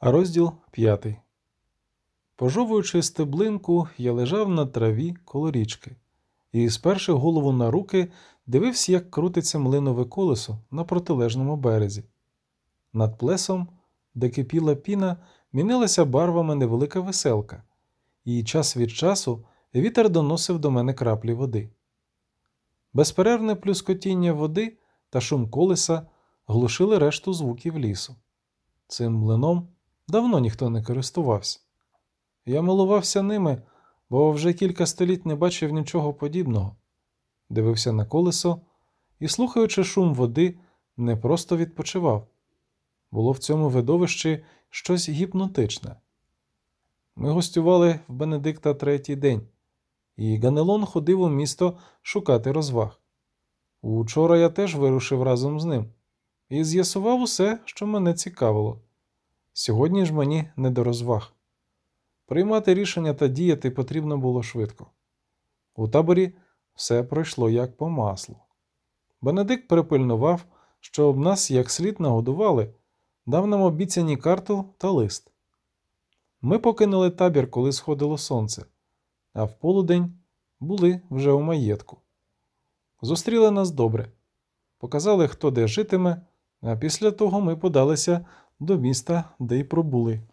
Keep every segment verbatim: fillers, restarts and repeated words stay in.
Розділ п'ятий. Пожовуючи стеблинку, я лежав на траві коло річки і, сперши голову на руки, дивився, як крутиться млинове колесо на протилежному березі. Над плесом, де кипіла піна, мінилася барвами невелика веселка, і час від часу вітер доносив до мене краплі води. Безперервне плюскотіння води та шум колеса глушили решту звуків лісу. Цим млином давно ніхто не користувався. Я милувався ними, бо вже кілька століть не бачив нічого подібного. Дивився на колесо і, слухаючи шум води, не просто відпочивав. Було в цьому видовищі щось гіпнотичне. Ми гостювали в Бенедикта третій день, і Ганелон ходив у місто шукати розваг. Учора я теж вирушив разом з ним і з'ясував усе, що мене цікавило. Сьогодні ж мені не до розваг. Приймати рішення та діяти потрібно було швидко. У таборі все пройшло як по маслу. Бенедикт припильнував, щоб нас як слід нагодували, дав нам обіцяні карту та лист. Ми покинули табір, коли сходило сонце, а в полудень були вже у маєтку. Зустріли нас добре, показали, хто де житиме, а після того ми подалися до міста, де й пробули.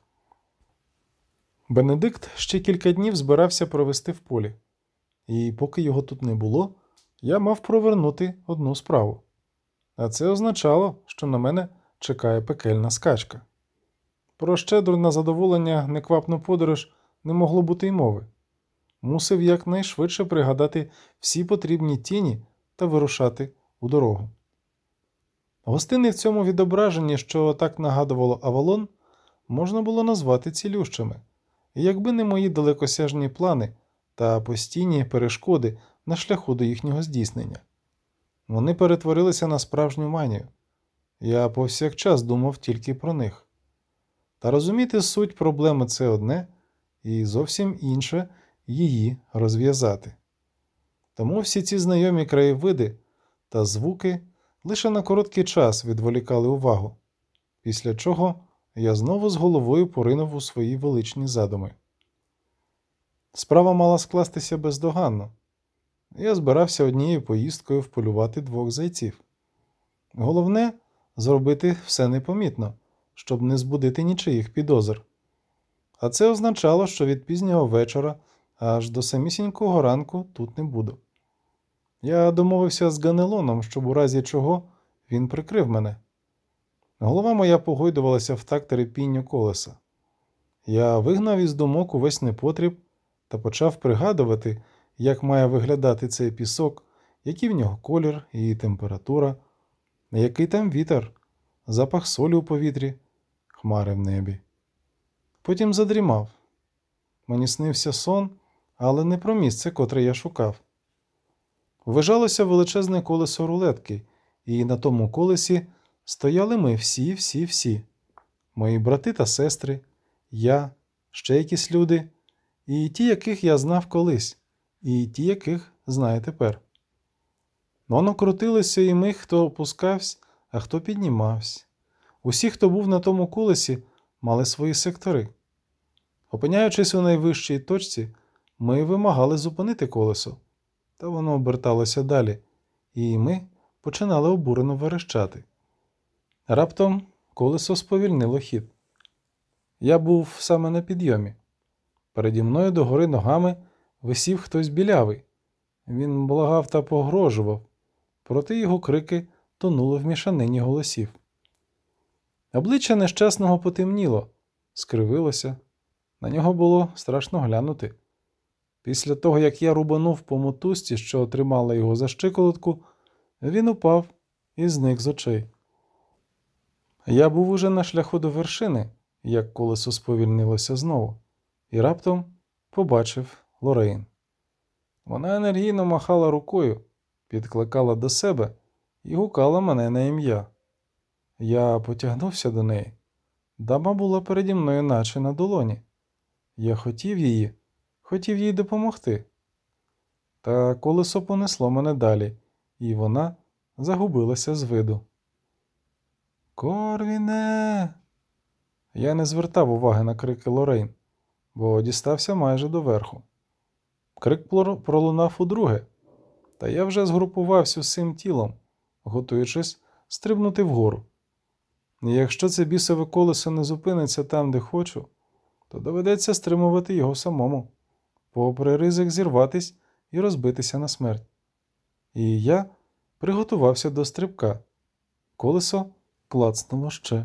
Бенедикт ще кілька днів збирався провести в полі, і поки його тут не було, я мав провернути одну справу. А це означало, що на мене чекає пекельна скачка. Про щедру на задоволення неквапну подорож не могло бути й мови. Мусив якнайшвидше пригадати всі потрібні тіні та вирушати у дорогу. Гостини в цьому відображенні, що так нагадувало Авалон, можна було назвати цілющими, якби не мої далекосяжні плани та постійні перешкоди на шляху до їхнього здійснення. Вони перетворилися на справжню манію. Я повсякчас думав тільки про них. Та розуміти суть проблеми – це одне, і зовсім інше – її розв'язати. Тому всі ці знайомі краєвиди та звуки лише на короткий час відволікали увагу, після чого я знову з головою поринув у свої величні задуми. Справа мала скластися бездоганно. Я збирався однією поїздкою вполювати двох зайців. Головне – зробити все непомітно, щоб не збудити нічиїх підозр. А це означало, що від пізнього вечора аж до самісінького ранку тут не буду. Я домовився з Ганелоном, щоб у разі чого він прикрив мене. Голова моя погойдувалася в такт репінню колеса. Я вигнав із думок увесь непотріб та почав пригадувати, як має виглядати цей пісок, який в нього колір і температура, який там вітер, запах солі у повітрі, хмари в небі. Потім задрімав. Мені снився сон, але не про місце, котре я шукав. Ввижалося величезне колесо рулетки, і на тому колесі стояли ми всі, всі, всі. Мої брати та сестри, я, ще якісь люди, і ті, яких я знав колись, і ті, яких знаю тепер. Воно крутилося і ми, хто опускався, а хто піднімався. Усі, хто був на тому колесі, мали свої сектори. Опиняючись у найвищій точці, ми вимагали зупинити колесо, та воно оберталося далі, і ми починали обурено верещати. Раптом колесо сповільнило хід. Я був саме на підйомі. Переді мною догори ногами висів хтось білявий. Він благав та погрожував, проте його крики тонули в мішанині голосів. Обличчя нещасного потемніло, скривилося. На нього було страшно глянути. Після того, як я рубанув по мотузці, що тримала його за щиколотку, він упав і зник з очей. Я був уже на шляху до вершини, як колесо сповільнилося знову, і раптом побачив Лорейн. Вона енергійно махала рукою, підкликала до себе і гукала мене на ім'я. Я потягнувся до неї. Дама була переді мною наче на долоні. Я хотів її, хотів їй допомогти. Та колесо понесло мене далі, і вона загубилася з виду. «Корвіне!» Я не звертав уваги на крики Лорейн, бо дістався майже до верху. Крик пролунав удруге, та я вже згрупувався всім тілом, готуючись стрибнути вгору. І якщо це бісове колесо не зупиниться там, де хочу, то доведеться стримувати його самому, попри ризик зірватись і розбитися на смерть. І я приготувався до стрибка. Колесо клацнуло ще.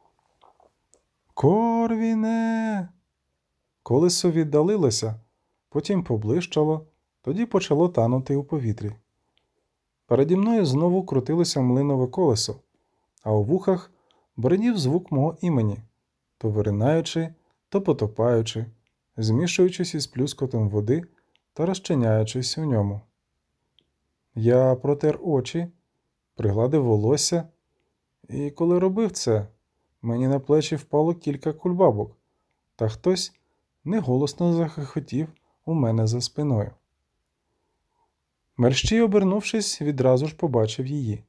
«Корвіне!» Колесо віддалилося, потім поближчало, тоді почало танути у повітрі. Переді мною знову крутилося млинове колесо, а у вухах бринів звук мого імені, то виринаючи, то потопаючи, змішуючись із плюскотом води та розчиняючись у ньому. Я протер очі, пригладив волосся, і коли робив це, мені на плечі впало кілька кульбабок, та хтось неголосно захихотів у мене за спиною. Мерщій, обернувшись, відразу ж побачив її.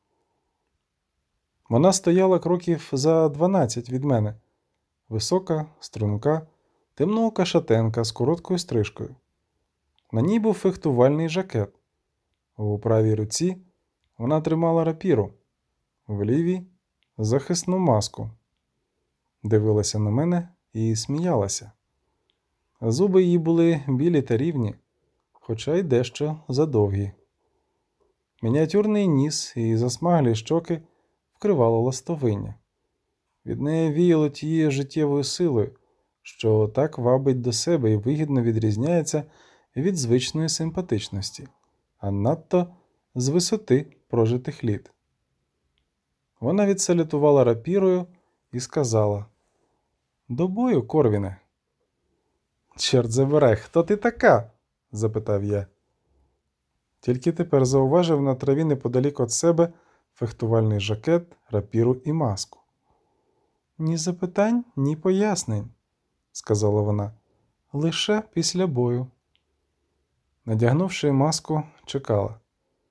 Вона стояла кроків за дванадцять від мене. Висока, струнка, темноока шатенка з короткою стрижкою. На ній був фехтувальний жакет. У правій руці вона тримала рапіру, в лівій – захисну маску. Дивилася на мене і сміялася. Зуби її були білі та рівні, хоча й дещо задовгі. Мініатюрний ніс і засмаглі щоки вкривало ластовиння. Від неї віяло тією життєвою силою, що так вабить до себе і вигідно відрізняється від звичної симпатичності, а надто з висоти прожитих літ. Вона відсалютувала рапірою і сказала: «До бою, Корвіне!» «Чорт забирай, хто ти така?» – запитав я. Тільки тепер зауважив на траві неподалік від себе фехтувальний жакет, рапіру і маску. «Ні запитань, ні пояснень», – сказала вона, – «лише після бою». Надягнувши маску, чекала.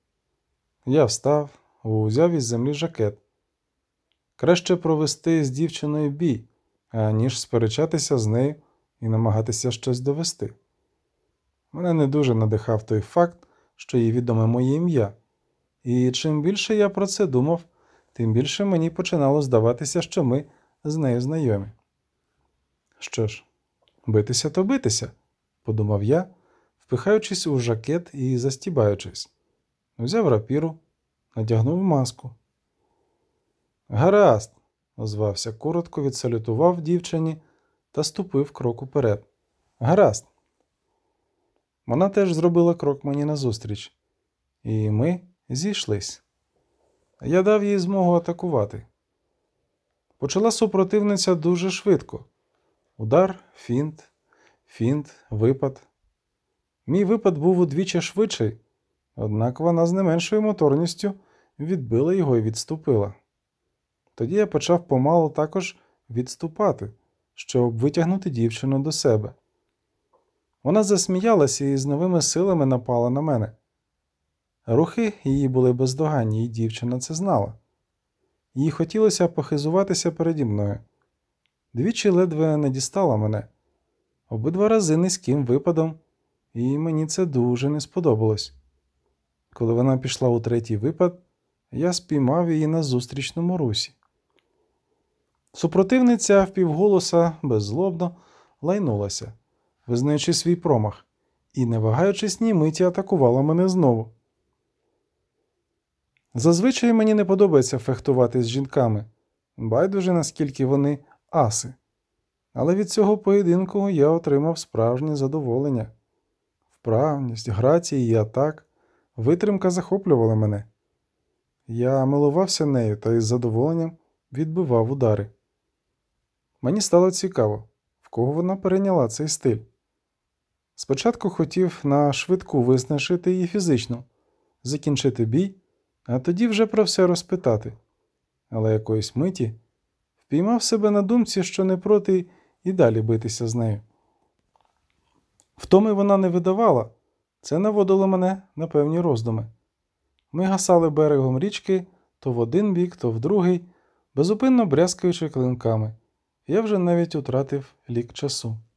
Я встав, узяв із землі жакет. Краще провести з дівчиною бій, аніж сперечатися з нею і намагатися щось довести. Мене не дуже надихав той факт, що їй відоме моє ім'я, і чим більше я про це думав, тим більше мені починало здаватися, що ми з нею знайомі. Що ж, битися то битися, подумав я, впихаючись у жакет і застібаючись. Взяв рапіру, надягнув маску. «Гаразд», – озвався коротко, відсалютував дівчині та ступив крок уперед. «Гаразд». Вона теж зробила крок мені назустріч, і ми зійшлись. Я дав їй змогу атакувати. Почала супротивниця дуже швидко. Удар, фінт, фінт, випад. Мій випад був удвічі швидший, однак вона з не меншою моторністю відбила його і відступила. Тоді я почав помалу також відступати, щоб витягнути дівчину до себе. Вона засміялася і з новими силами напала на мене. Рухи її були бездоганні, і дівчина це знала. Їй хотілося похизуватися переді мною. Двічі ледве не дістала мене. Обидва рази низьким випадом, і мені це дуже не сподобалось. Коли вона пішла у третій випад, я спіймав її на зустрічному русі. Супротивниця впівголоса беззлобно лайнулася, визнаючи свій промах, і, не вагаючись ні миті, атакувала мене знову. Зазвичай мені не подобається фехтувати з жінками, байдуже наскільки вони аси. Але від цього поєдинку я отримав справжнє задоволення. Вправність, грація і атак, витримка захоплювали мене. Я милувався нею та із задоволенням відбивав удари. Мені стало цікаво, в кого вона перейняла цей стиль. Спочатку хотів на швидку виснажити її фізично, закінчити бій, а тоді вже про все розпитати. Але якоїсь миті впіймав себе на думці, що не проти і далі битися з нею. Втоми вона не видавала, це наводило мене на певні роздуми. Ми гасали берегом річки то в один бік, то в другий, безупинно брязкаючи клинками, Я вже навіть утратив лік часу.